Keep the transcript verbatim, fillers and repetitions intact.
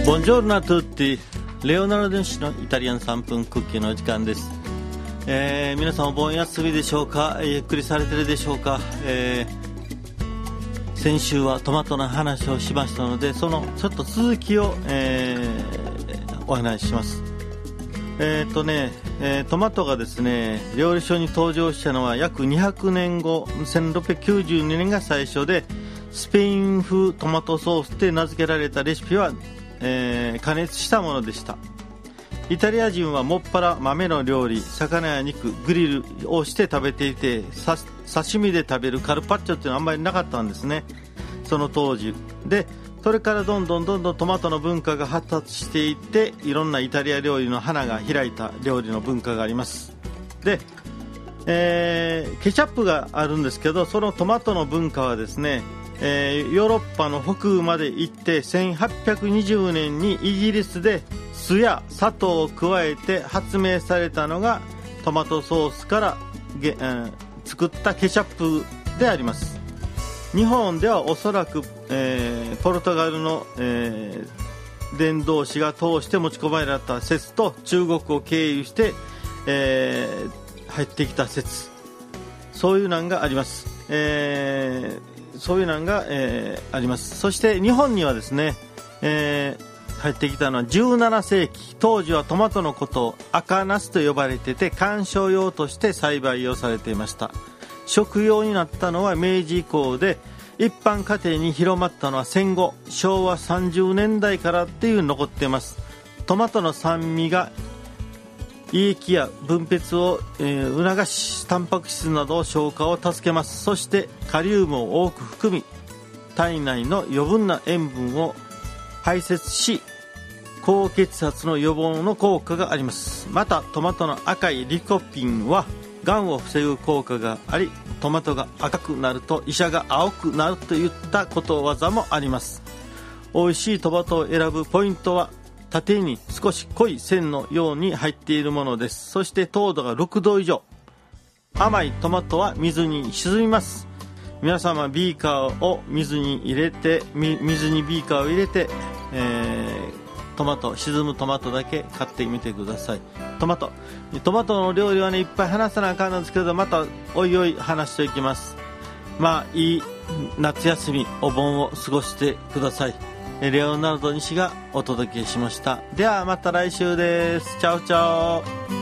ボンジョルノa tutti、レオナルド氏のイタリアンさんぷんクッキーの時間です。えー、皆さんお盆休みでしょうか、ゆっくりされてるでしょうか。えー、先週はトマトの話をしましたので、そのちょっと続きを、えー、お話しします。えーとねえー、トマトがですね料理書に登場したのは約にひゃくねんご、せんろっぴゃくきゅうじゅうにねんが最初で、スペイン風トマトソースで名付けられたレシピは、えー、加熱したものでした。イタリア人はもっぱら豆の料理、魚や肉、グリルをして食べていて、刺身で食べるカルパッチョっていうのはあんまりなかったんですね、その当時で。それからどんどんどんどんトマトの文化が発達していって、いろんなイタリア料理の花が開いた料理の文化があります。で、えー、ケチャップがあるんですけど、そのトマトの文化はですね、えー、ヨーロッパの北部まで行って、せんはっぴゃくにじゅうねんにイギリスで酢や砂糖を加えて発明されたのがトマトソースからげ、えー、作ったケチャップであります。日本ではおそらく、えー、ポルトガルの、えー、伝道師が通して持ち込まれた説と、中国を経由して、えー、入ってきた説、そういうのがあります。えー、そういうのが、えー、あります。そして日本にはですね、えー、入ってきたのはじゅうななせいき、当時はトマトのことを赤ナスと呼ばれていて、観賞用として栽培をされていました。食用になったのは明治以降で、一般家庭に広まったのは戦後しょうわさんじゅうねんだいからっていう残っています。トマトの酸味が胃液や分泌を、えー、促し、タンパク質などを消化を助けます。そしてカリウムを多く含み、体内の余分な塩分を排泄し、高血圧の予防の効果があります。またトマトの赤いリコピンはがんを防ぐ効果があり、トマトが赤くなると医者が青くなるといったことわざもあります。美味しいトマトを選ぶポイントは、縦に少し濃い線のように入っているものです。そして糖度がろくど以上。甘いトマトは水に沈みます。皆様ビーカーを水に入れて、水にビーカーを入れて、えー、トマト、沈むトマトだけ買ってみてください。トマトトマトの料理はね、いっぱい話さなあかんのですけど、またおいおい話していきます。まあいい夏休み、お盆を過ごしてください。レオナルド西がお届けしました。ではまた来週です。チャオチャオ。